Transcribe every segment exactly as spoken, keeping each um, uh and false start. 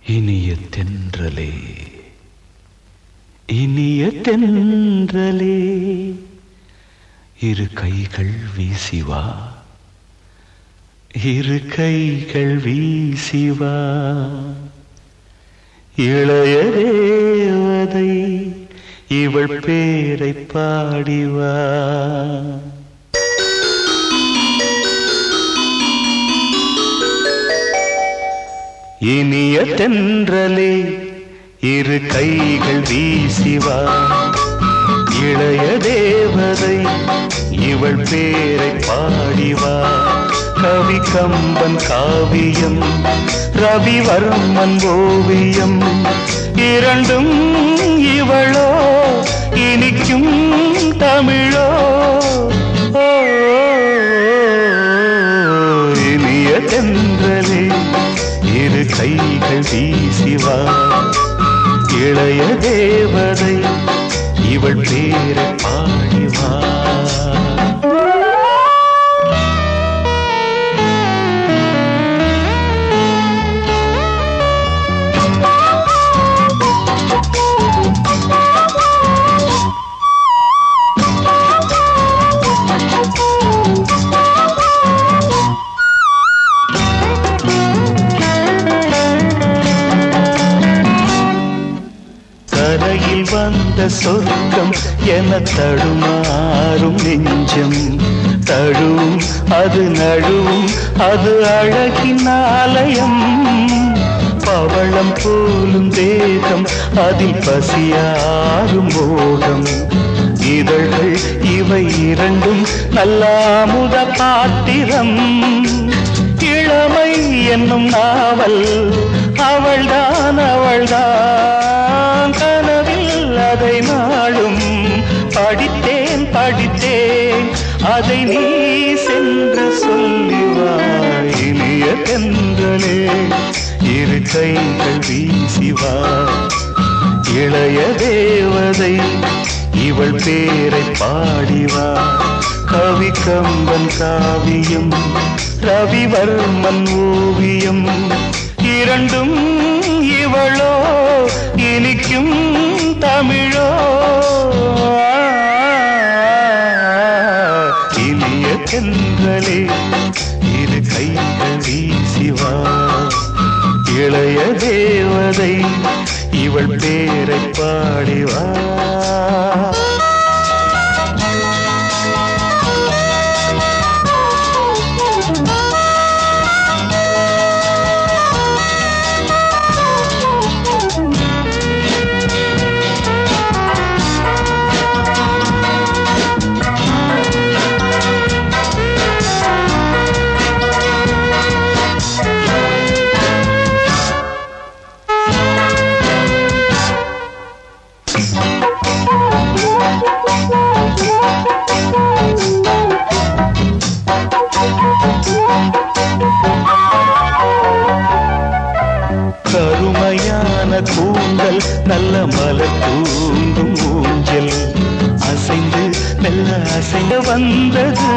இனிய தென்றலே இனிய தென்றலே இரு கைகள் வீசிவா இரு கைகள் வீசிவா இளைய தேவதை இவள் பேரை பாடிவா. இனிய தென்றலே இரு கைகள் வீசிவா இளைய தேவதை இவள் பேரை பாடிவா. கவி கம்பன் காவியம் ரவிவர்மன் ஓவியம் இரண்டும் இவளோ இனிக்கும் தமிழோ. இனிய தென்றலே இரு கைகள் வீசிவா இளைய தேவதை இவள் பேரை பாடிவா. கரையில் வந்த சொர்க்கம் என தடுமாறும் நெஞ்சம் தழுவும் அது நழுவும் அது அழகின் ஆலயம். பவளம் போலும் தேகம் அதில் பசியாரும் மோகம் இதழ்கள் இவை இரண்டும் நல்ல அமுத பாத்திரம். இளமை என்னும் நாவல் அவள்தான் அவள்தான் கனவில் அதை நாளும் படித்தேன் படித்தேன் அதை நீ சென்று சொல்லிவா. இனிய தென்றலே இரு கைகள் வீசிவா இளைய தேவதை இவள் பேரை பாடிவா. கவி கம்பன் காவியம் ரவிவர்மன் ஓவியம் இரண்டும் இவளோ இனிக்கும் தமிழோ. இனிய தென்றலே இரு கைகள் வீசிவா இளைய தேவதை இவள் பேரை பாடிவா. கருமையான கூந்தல் நல்ல மலர் தூங்கும் ஊஞ்சல் அசைந்து மெல்ல அசைந்து வந்தது.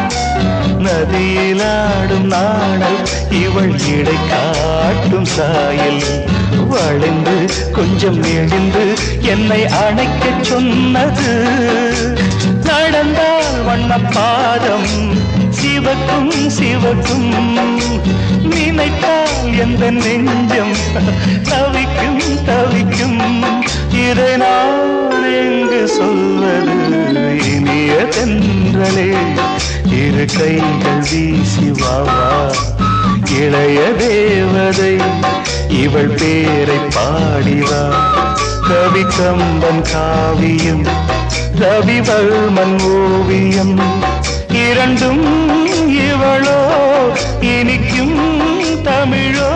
நதியிலாடும் நாடல் இவள் இடை காட்டும் சாயல் வளைந்து கொஞ்சம் எழுந்து என்னை அணைக்க சொன்னது. நடந்தால் வண்ண பாதம் சிவக்கும் சிவக்கும் நினைத்தால் எந்த நெஞ்சம் தவிக்கும் தவிக்கும். இதை நான் எங்கு சொல்வது. இனிய தென்றலே இரு கைகள் வீசிவா இளைய தேவதை இவள் பேரை பாடிவா. கவி கம்பன் காவியம் ரவிவர்மன் ஓவியம் இரண்டும் இவளோ இனிக்கும் தமிழோ.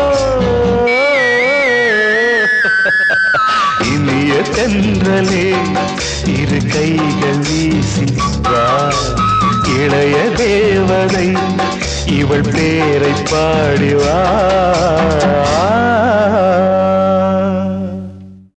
இனிய தென்றலே இரு கைகள் வீசிவா இளைய தேவதை இவள் பேரை பாடிவா.